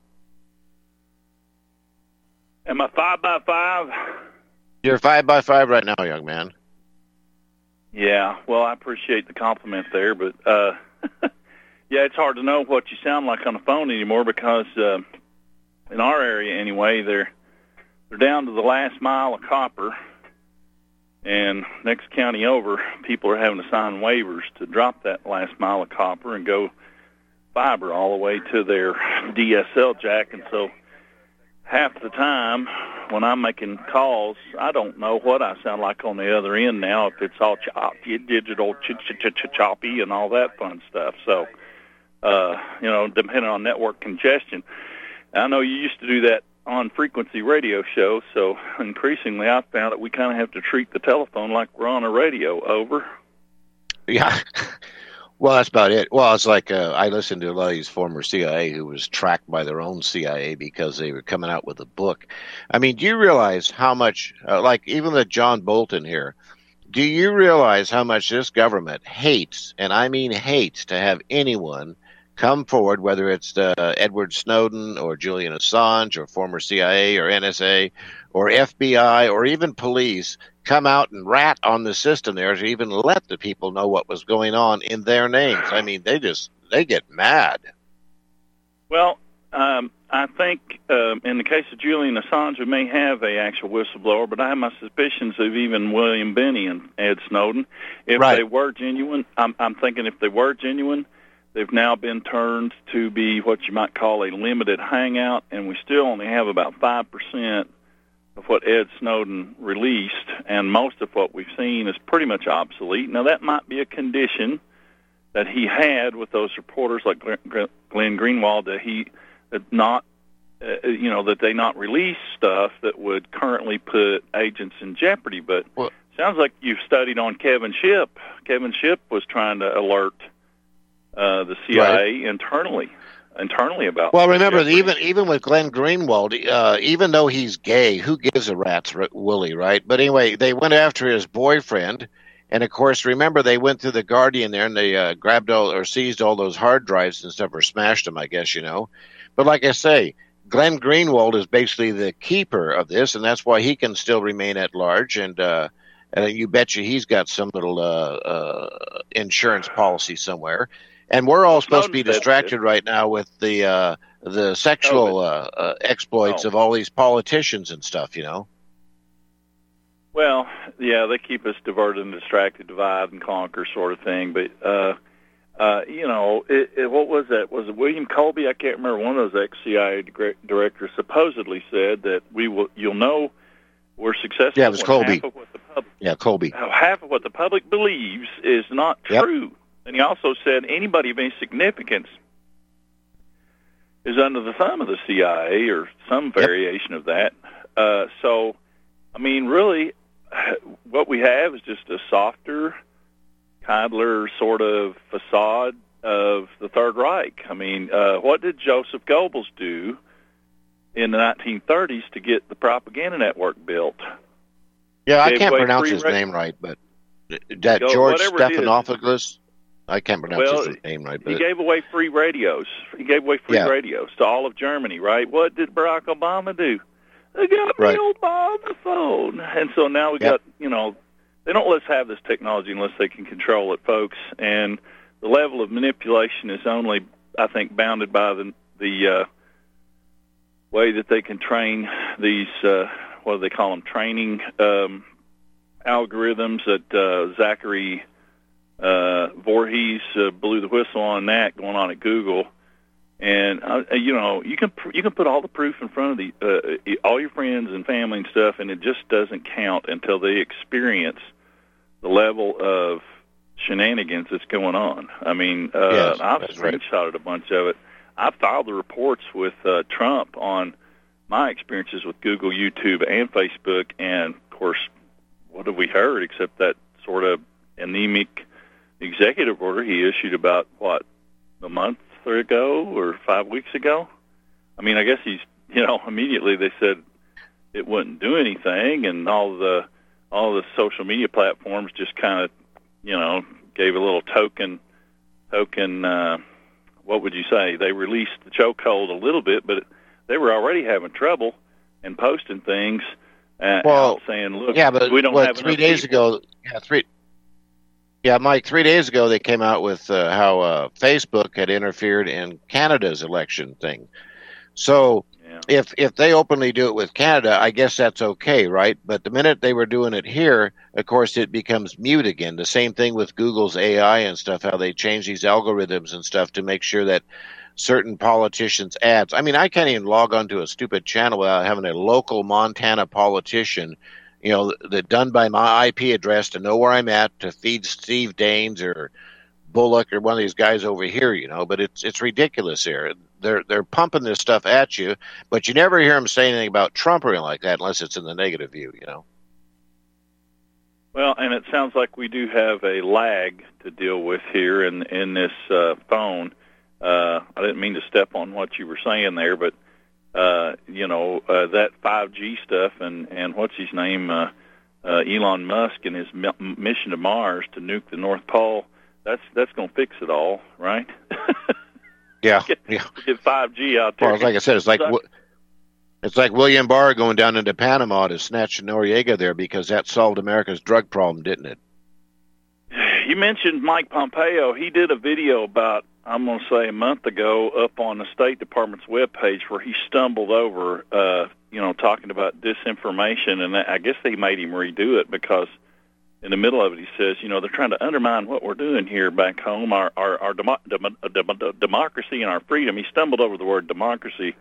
Am I 5x5? You're 5x5 right now, young man. Yeah, well, I appreciate the compliment there, but yeah, it's hard to know what you sound like on the phone anymore because in our area anyway, they're down to the last mile of copper, and next county over, people are having to sign waivers to drop that last mile of copper and go fiber all the way to their DSL jack, and so half the time when I'm making calls, I don't know what I sound like on the other end now, if it's all choppy, digital, choppy, and all that fun stuff. So, depending on network congestion. I know you used to do that on frequency radio shows, so increasingly I've found that we kind of have to treat the telephone like we're on a radio. Over. Yeah. Well, that's about it. Well, it's like I listened to a lot of these former CIA who was tracked by their own CIA because they were coming out with a book. I mean, do you realize how much, like even the John Bolton here, do you realize how much this government hates, and I mean hates, to have anyone come forward, whether it's Edward Snowden or Julian Assange or former CIA or NSA or FBI or even police, come out and rat on the system there to even let the people know what was going on in their names. I mean, they get mad. Well, I think in the case of Julian Assange, we may have an actual whistleblower, but I have my suspicions of even William Binney and Ed Snowden. If they were genuine, I'm thinking if they were genuine, they've now been turned to be what you might call a limited hangout, and we still only have about 5% of what Ed Snowden released, and most of what we've seen is pretty much obsolete. Now, that might be a condition that he had with those reporters like Glenn Greenwald, that they not release stuff that would currently put agents in jeopardy. But sounds like you've studied on Kevin Shipp. Kevin Shipp was trying to alert the CIA internally about. Well, remember, even with Glenn Greenwald, even though he's gay, who gives a rat's woolly, right? But anyway, they went after his boyfriend, and of course, remember, they went through the Guardian there and they grabbed or seized all those hard drives and stuff, or smashed them, I guess, But like I say, Glenn Greenwald is basically the keeper of this, and that's why he can still remain at large. And you betcha he's got some little insurance policy somewhere. And we're all supposed to be distracted right now with the sexual exploits of all these politicians and stuff, Well, yeah, they keep us diverted and distracted, divide and conquer sort of thing. But, what was that? Was it William Colby? I can't remember. One of those ex-CIA directors supposedly said that you'll know we're successful. Yeah, it was Colby. Colby. Half of what the public believes is not true. Yep. And he also said anybody of any significance is under the thumb of the CIA or some variation of that. So, I mean, really, what we have is just a softer, kindler sort of facade of the Third Reich. I mean, what did Joseph Goebbels do in the 1930s to get the propaganda network built? Yeah, I can't pronounce his name right, but that George Stephanopoulos. I can't pronounce his name right. But he gave away free radios. He gave away free radios to all of Germany, right? What did Barack Obama do? They got me on the phone. And so now we got, they don't let us have this technology unless they can control it, folks. And the level of manipulation is only, I think, bounded by the way that they can train these, what do they call them, training algorithms that Zachary Voorhees blew the whistle on that going on at Google. And you can put all the proof in front of all your friends and family and stuff, and it just doesn't count until they experience the level of shenanigans that's going on. I mean, I've screenshotted a bunch of it. I filed the reports with Trump on my experiences with Google, YouTube, and Facebook, and of course, what have we heard except that sort of anemic executive order he issued about a month ago or 5 weeks ago? I mean, I guess he's, immediately they said it wouldn't do anything, and all the social media platforms just kind of, gave a little token. What would you say? They released the chokehold a little bit, but they were already having trouble and posting things saying, "Look, we don't have 3 days ago." Mike, 3 days ago they came out with how Facebook had interfered in Canada's election thing. So if they openly do it with Canada, I guess that's okay, right? But the minute they were doing it here, of course, it becomes mute again. The same thing with Google's AI and stuff, how they change these algorithms and stuff to make sure that certain politicians' ads. I mean, I can't even log onto a stupid channel without having a local Montana politician that done by my IP address to know where I'm at to feed Steve Daines or Bullock or one of these guys over here, but it's ridiculous here. They're pumping this stuff at you, but you never hear them say anything about Trump or anything like that unless it's in the negative view, Well, and it sounds like we do have a lag to deal with here in this phone. I didn't mean to step on what you were saying there, but that 5G stuff and what's his name, Elon Musk and his mission to Mars to nuke the North Pole, that's going to fix it all, right? Yeah. Get 5G out there. Well, like I said, it's like William Barr going down into Panama to snatch Noriega there because that solved America's drug problem, didn't it? You mentioned Mike Pompeo. He did a video about, I'm going to say a month ago, up on the State Department's webpage where he stumbled over, talking about disinformation, and I guess they made him redo it because in the middle of it he says, they're trying to undermine what we're doing here back home, our democracy and our freedom. He stumbled over the word democracy.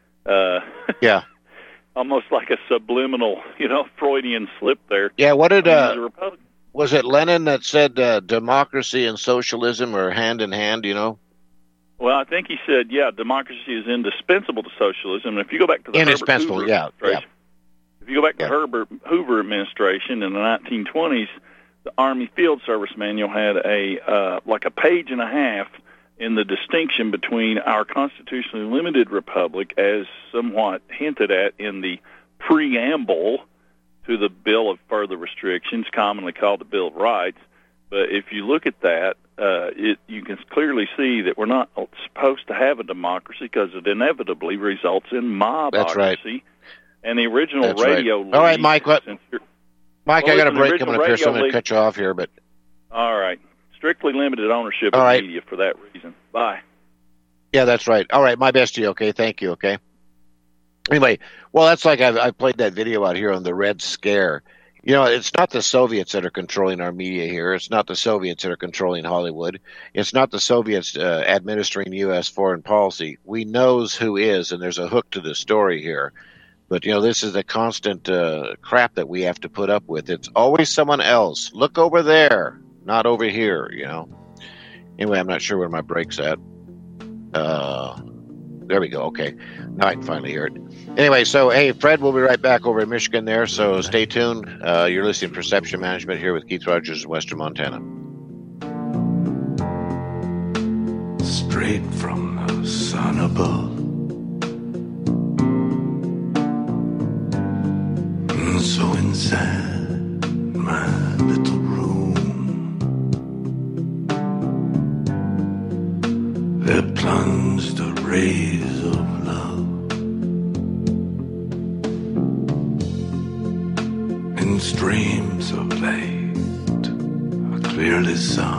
Almost like a subliminal, Freudian slip there. Yeah, what did was it Lenin that said democracy and socialism are hand in hand, Well, I think he said, democracy is indispensable to socialism. And if you go back to the indispensable, Herbert Hoover administration, if you go back to Herbert Hoover administration in the 1920s, the Army Field Service Manual had a page and a half in the distinction between our constitutionally limited republic, as somewhat hinted at in the preamble to the Bill of Further Restrictions, commonly called the Bill of Rights. But if you look at that, you can clearly see that we're not supposed to have a democracy because it inevitably results in mobocracy. That's right. And the original radio... All right, Mike. Mike, I got a break coming up here, so I'm going to cut you off here. But all right. Strictly limited ownership of media for that reason. Bye. Yeah, that's right. All right, my best to you, okay? Thank you, okay? Anyway, well, that's like I played that video out here on the Red Scare. It's not the Soviets that are controlling our media here. It's not the Soviets that are controlling Hollywood. It's not the Soviets administering U.S. foreign policy. We knows who is, and there's a hook to the story here. But, this is the constant crap that we have to put up with. It's always someone else. Look over there, not over here, Anyway, I'm not sure where my break's at. There we go. Okay. Now I can finally hear it. Anyway, so, hey, Fred, we'll be right back over in Michigan there, so stay tuned. You're listening to Perception Management here with Keith Rogers in Western Montana. Straight from the sun above. So inside my little room, ways of love. In streams of light, I clearly saw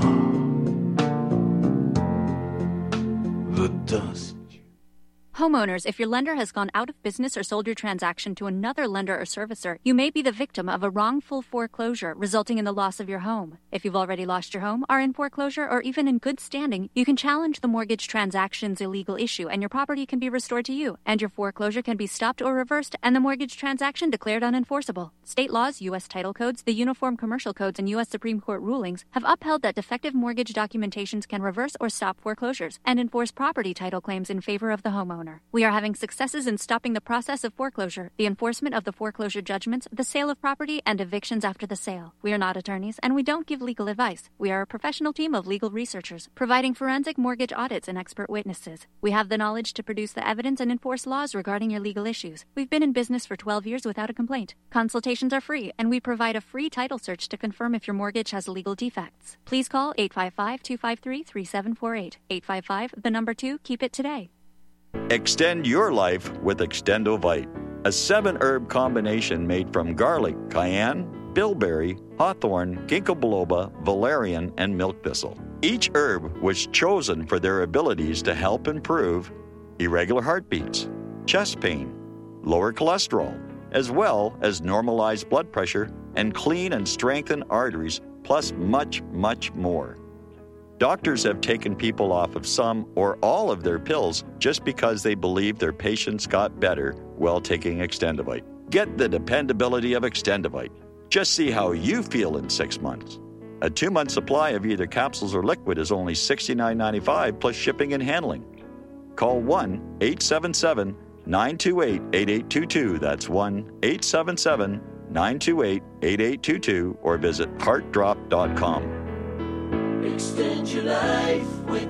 the dust. Homeowners, if your lender has gone out of business or sold your transaction to another lender or servicer, you may be the victim of a wrongful foreclosure, resulting in the loss of your home. If you've already lost your home, are in foreclosure, or even in good standing, you can challenge the mortgage transaction's illegal issue, and your property can be restored to you, and your foreclosure can be stopped or reversed, and the mortgage transaction declared unenforceable. State laws, U.S. title codes, the Uniform Commercial Codes, and U.S. Supreme Court rulings have upheld that defective mortgage documentations can reverse or stop foreclosures and enforce property title claims in favor of the homeowner. We are having successes in stopping the process of foreclosure, the enforcement of the foreclosure judgments, the sale of property, and evictions after the sale. We are not attorneys, and we don't give legal advice. We are a professional team of legal researchers, providing forensic mortgage audits and expert witnesses. We have the knowledge to produce the evidence and enforce laws regarding your legal issues. We've been in business for 12 years without a complaint. Consultations are free, and we provide a free title search to confirm if your mortgage has legal defects. Please call 855-253-3748. 855, keep it today. Extend your life with Extendovite, a 7-herb combination made from garlic, cayenne, bilberry, hawthorn, ginkgo biloba, valerian, and milk thistle. Each herb was chosen for their abilities to help improve irregular heartbeats, chest pain, lower cholesterol, as well as normalize blood pressure and clean and strengthen arteries, plus much, much more. Doctors have taken people off of some or all of their pills just because they believe their patients got better while taking Extendovite. Get the dependability of Extendovite. Just see how you feel in 6 months. A 2-month supply of either capsules or liquid is only $69.95 plus shipping and handling. Call 1-877-928-8822. That's 1-877-928-8822 or visit heartdrop.com. Extend your life with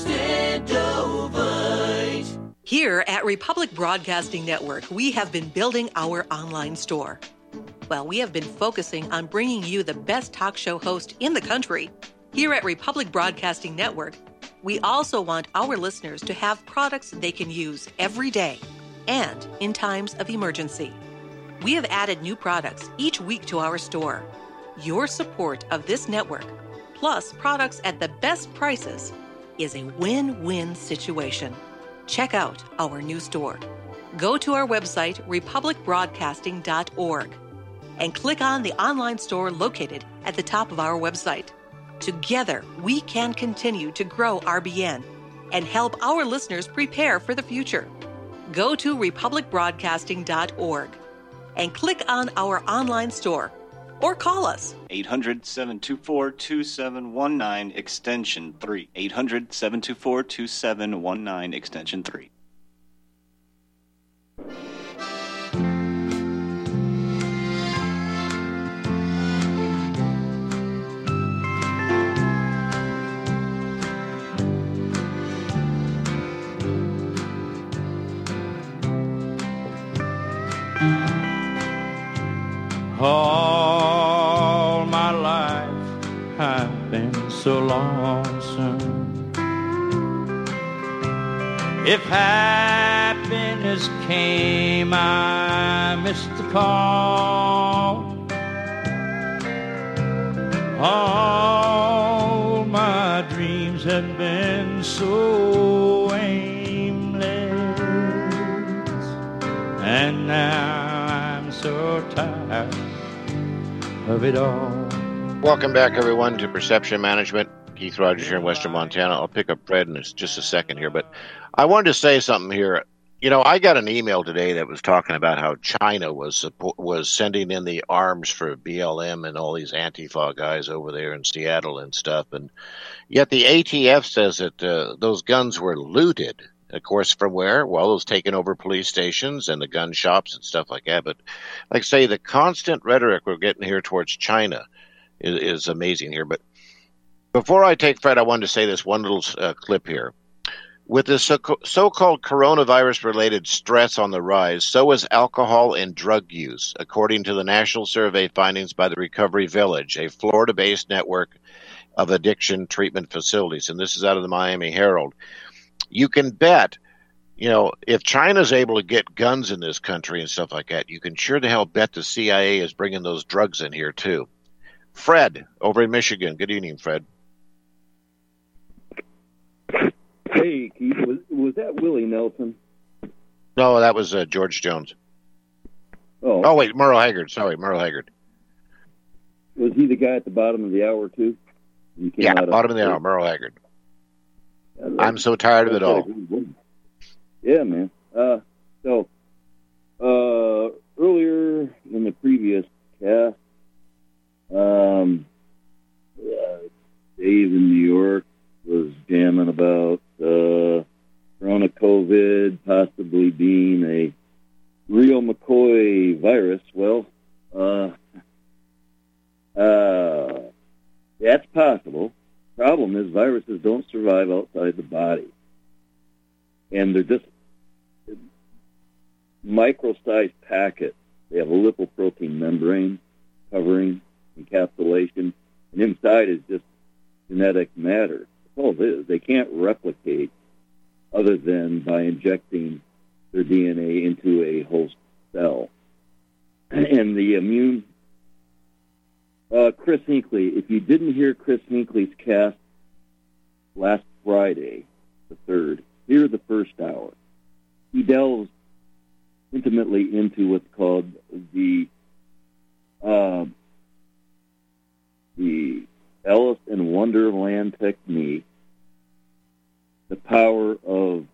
Extendovite. Here at Republic Broadcasting Network, we have been building our online store. Well, we have been focusing on bringing you the best talk show host in the country. Here at Republic Broadcasting Network, we also want our listeners to have products they can use every day and in times of emergency. We have added new products each week to our store. Your support of this network, plus products at the best prices, is a win-win situation. Check out our new store. Go to our website, republicbroadcasting.org, and click on the online store located at the top of our website. Together, we can continue to grow RBN and help our listeners prepare for the future. Go to republicbroadcasting.org and click on our online store, or call us 800-724-2719 extension 3. 800-724-2719 extension 3. All my life I've been so lonesome. If happiness came, I missed the call. All my dreams have been so aimless, and now I'm so tired of it all. Welcome back, everyone, to Perception Management. Keith Rogers here in Western Montana. I'll pick up Fred in just a second here, but I wanted to say something here. You know, I got an email today that was talking about how China was sending in the arms for BLM and all these Antifa guys over there in Seattle and stuff, and yet the ATF says that those guns were looted. Of course, from where? Well, those taking over police stations and the gun shops and stuff like that. But like I say, the constant rhetoric we're getting here towards China is amazing here. But before I take Fred, I wanted to say this one little clip here. With the so-called coronavirus-related stress on the rise, so is alcohol and drug use, according to the national survey findings by the Recovery Village, a Florida-based network of addiction treatment facilities. And this is out of the Miami Herald. You can bet if China's able to get guns in this country and stuff like that, you can sure to hell bet the CIA is bringing those drugs in here too. Fred, over in Michigan. Good evening, Fred. Hey, Keith, was that Willie Nelson? No, that was George Jones. Oh, wait, Merle Haggard. Sorry, Merle Haggard. Was he the guy at the bottom of the hour, too? Yeah, bottom of the hour, Merle Haggard. I'm so tired of it all. Yeah, man. So, earlier in the previous cast, Dave in New York was jamming about Corona COVID possibly being a real McCoy virus. Well, that's possible. Problem is, viruses don't survive outside the body. And they're just micro-sized packets. They have a lipoprotein membrane covering, encapsulation, and inside is just genetic matter. That's all it is. They can't replicate other than by injecting their DNA into a host cell. And the immune... Chris Hinckley, if you didn't hear Chris Hinckley's cast last Friday, the 3rd, hear the first hour. He delves intimately into what's called the Alice in Wonderland technique, the power of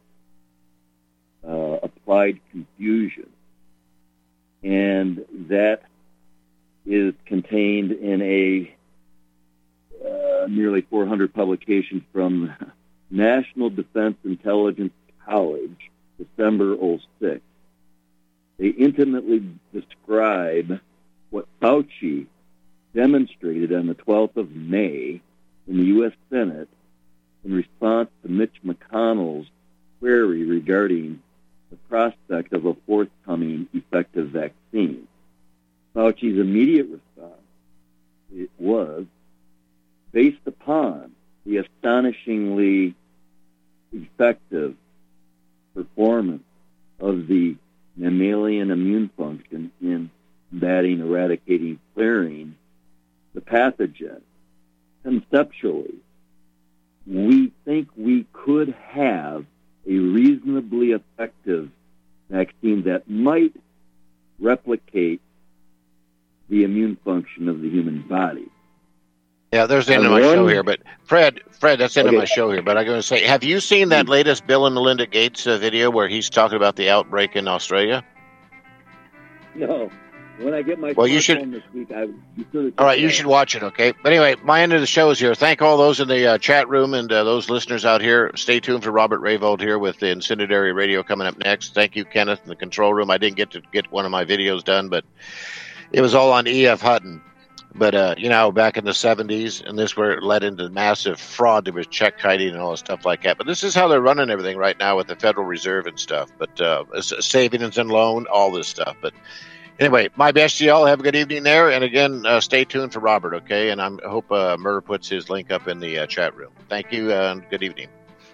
applied confusion, and that is contained in a nearly 400 publication from National Defense Intelligence College, December 06. They intimately describe what Fauci demonstrated on the 12th of May in the U.S. Senate in response to Mitch McConnell's query regarding the prospect of a forthcoming effective vaccine. Fauci's immediate response was based upon the astonishingly effective performance of the mammalian immune function in combating, eradicating, clearing the pathogen. Conceptually, we think we could have a reasonably effective vaccine that might replicate the immune function of the human body. Yeah, there's the end of my show here. But Fred, that's the end of my show here. But I'm going to say, have you seen that latest Bill and Melinda Gates video where he's talking about the outbreak in Australia? No. When I get my you should. This week, all right, you should watch it, okay? But anyway, my end of the show is here. Thank all those in the chat room and those listeners out here. Stay tuned for Robert Rayvold here with the Incendiary Radio coming up next. Thank you, Kenneth, in the control room. I didn't get to get one of my videos done, but it was all on E.F. Hutton. But, back in the 70s, and this where it led into massive fraud. There was check kiting and all this stuff like that. But this is how they're running everything right now with the Federal Reserve and stuff. But savings and loan, all this stuff. But anyway, my best to y'all. Have a good evening there. And again, stay tuned for Robert, okay? And I hope Murr puts his link up in the chat room. Thank you, and good evening.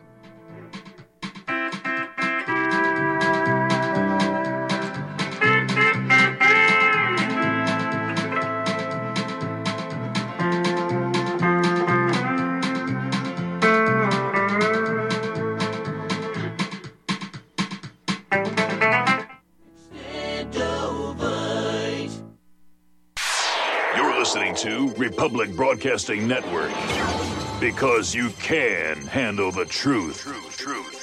To Republic Broadcasting Network, because you can handle the truth.